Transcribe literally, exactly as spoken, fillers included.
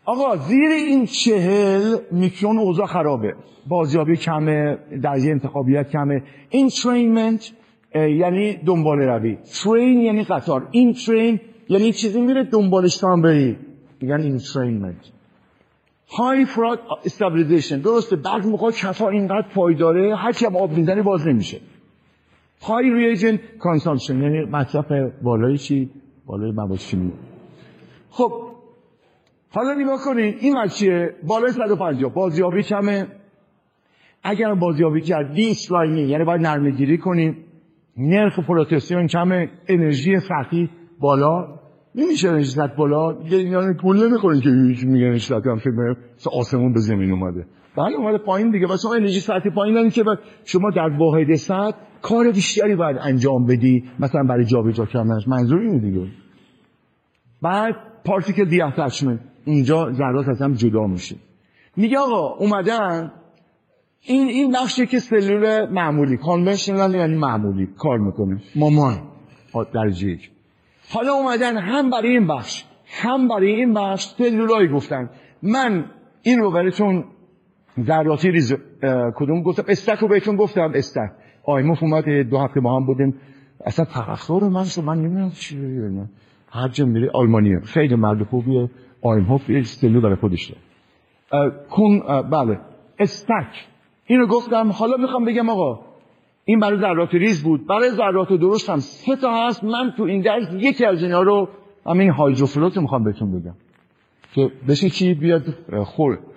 آقا زیر این چهل میکرون اوضاع خرابه، بازیابی کمه، درجه انتخابیت کمه. انترینمنت یعنی دنبال روی، ترین یعنی قطار، این ترین یعنی چیزی میره دنبالش تا هم بری، میگن انترینمنت. های فراد استابیلیزیشن، درسته بعد موقع کفا اینقدر پایداره هرچی هم آب میزنی باز نمیشه. های ریجن کانسامپشن یعنی مصرف بالای چی؟ بالای مواد شیمیایی. خب حالا نگاه کنین این مچیه بالای صد و پنجاه، بازیابی کمه. اگر بازیابی کرد دیسلاینی یعنی باید نرمه گیری کنیم. نرخ پروتسترون کمه، انرژی فقی بالا. نمیشه انرژی سطح بالا، یعنی پول نمیخورین که میگن انرژی سطح هم فکر آسمون به زمین اومده. بله اومده پایین دیگه، واسه انرژی سطح پایین یعنی که شما در واحد سطح کار بیشتری باید انجام بدی، مثلا برای جابجا کردنش. منظور اینه دیگه. بعد پارتیکل دی اتچمنت، اینجا ذرات از هم جدا میشه. میگه آقا اومدن این این بخشی که سلول معمولی کانونشنال یعنی معمولی کار میکنه، مامان درجه یک. حالا اومدن هم برای این بخش هم برای این بخش سلولایی گفتن. من این رو براتون ذراتی ریز کدوم گفتم، استک رو بهتون گفتم. استک آیموف اومد دو هفته با هم بودیم، اصلا تفکر من شو من نمیدونم چی بگم. هر جا میره آلمانیه، خیلی مرد خوبیه. آیموف یه سلول برای خودش داره. کون بله استک اینو گفتم. حالا میخوام بگم آقا این برای ذرات ریز بود، برای ذرات درشت هم سه تا هست. من تو این درس یکی از اینا رو همین هایدروفلوت میخوام بهتون بگم که بشه چی بیاد خور